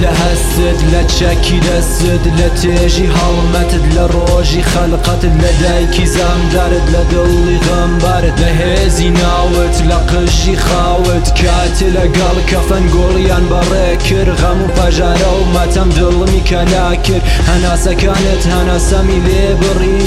لە هەستت لە چەکی دەستت لە تێژی هەڵمەتت لە ڕۆژی خەلقەتت لە دایکی زامدارت لە دڵی غەمبارت لە هێزی ناوت لە قژی خاوت کاتی لەگەڵ کەفەن گۆڵیان بەڕێ کرد غەم و پەژارە و مەتەم دڵمی کەلا کرد هەناسەکانت هەناسەمی لێبڕی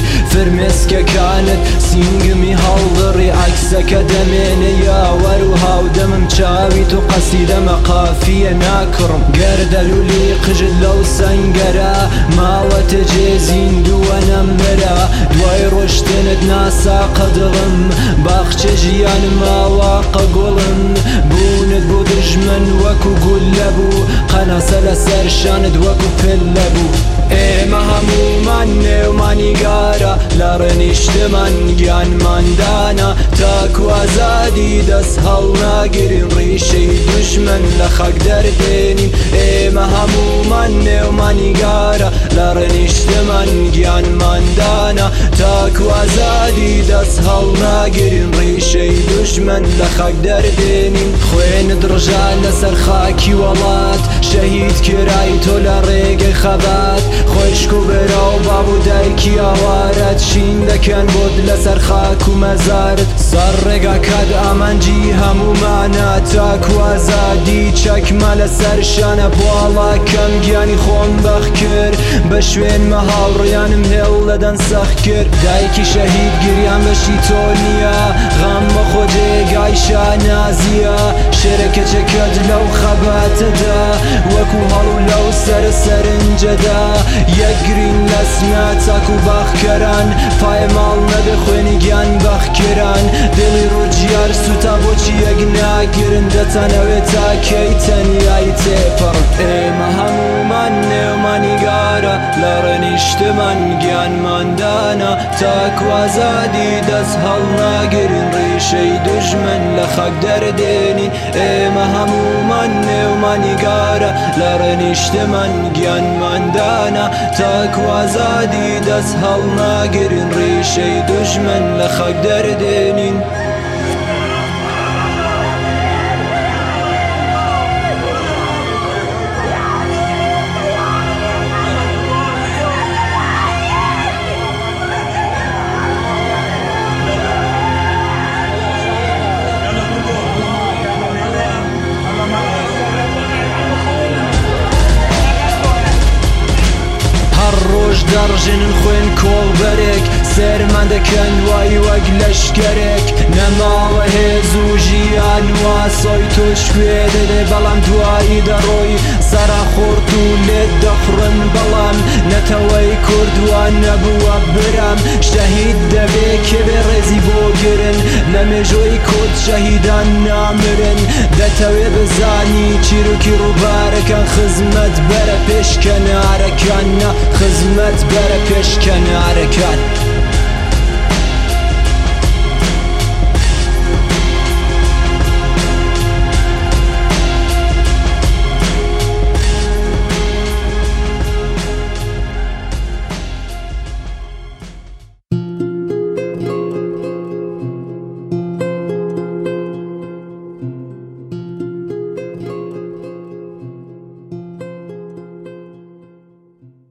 فرمێسکەکانت سینگمی هەڵدڕی عەکسەکە دەمێنێ یاوەر و هاودەمم چاوی تو قەسیدەمە قافیە ناکڕم گەردەلولی قژت لەو سەنگەرە ماوەتە جێ زیندووە نەمرە دوای ڕۆشتنت ناساقە دڵم باخچە ژیانم ماواقە گوڵم بوونت بۆ دژمن وەکو گول لەبوو قەنەسە لەسەر شانت وەکو پل لەبوو ئێمە هەمومان نێومانی گارە لە ڕێنیشتمان گیانماندانە تاکو ئازادی دەست هەڵناگرین ڕیشەی دوژمن لە خەک دەردێنین ئێمە هەمومان نێومانی گارە لە ڕێنیشتمان گیانماندانە تاکو ئازادی دەست هەڵناگرین ڕیشەی دوژمن لە خەک دەردێنین خوێنت ڕژان لەسەر خاکی وڵات شەهید کرای تۆ لە ڕێگەی خەبات خۆشک و بەرا و باب و دایکی ئاوارەت شین دەکەن بۆت لەسەر خاک و مەزارت سەر ڕێگاکات ئامانجی هەمومانە تاکو ئازادی چەکمە لەسەر شانە بۆڵا کەم گیانی خۆم بەخ کرد بە شوێنمە هاوڕێیانم هێڵ لەدەن سەخ کرد دایکی شەهید گریان بەشی تۆ نییە غەم بەخۆ جێگای شانازیە شێرەکەچەکەت لەو خەباتەدا وەکو هەڵ و لەو سەرنجەدا یەکگرین لەسمە چاک و باخکەران پایەماڵ نەبێ خوێنی گیان بەخکران دڵی ڕووجیار سوتا بۆچی یەک ناگرن دەتەنەوێت تاکەی تەنیایی تێپەڕ ئێمە هەمومان نێومانی گارە لە ڕێنیشتمان گیانماندانە تاکو ئازادی دەست هەڵناگرین ڕیشەی دوژمن لە خەک دەردێنین ئێمە هەمومان نێومانی گارە لە ڕێنیشتمان گیانماندانە تاکو ئازادی دەست هەڵناگرین ڕیشەی دوژمن لە خەک دەردێنین دەڕژێنن خوێن کۆڵبەرێک سەرمان دەکەن وای وەک لەشکەرێک نەماوە هێز و ژیان واسۆی تۆش کوێ دەدێ بەڵام دوایی دەڕۆی سەراخۆرت و لێت دەخڕن بەڵام نەتەوەی کوردوان نەبووە برام شەهید دەبێ کێبێ ڕێزی بۆ گرن لە مێژۆی کورد شەهیدان نامرن دەتەوێ بزانی چیرۆکی ڕووبارەکان خزمەت بەرە پێش کەنارەکان نا خزمەت بەرە پێش کەنارەکان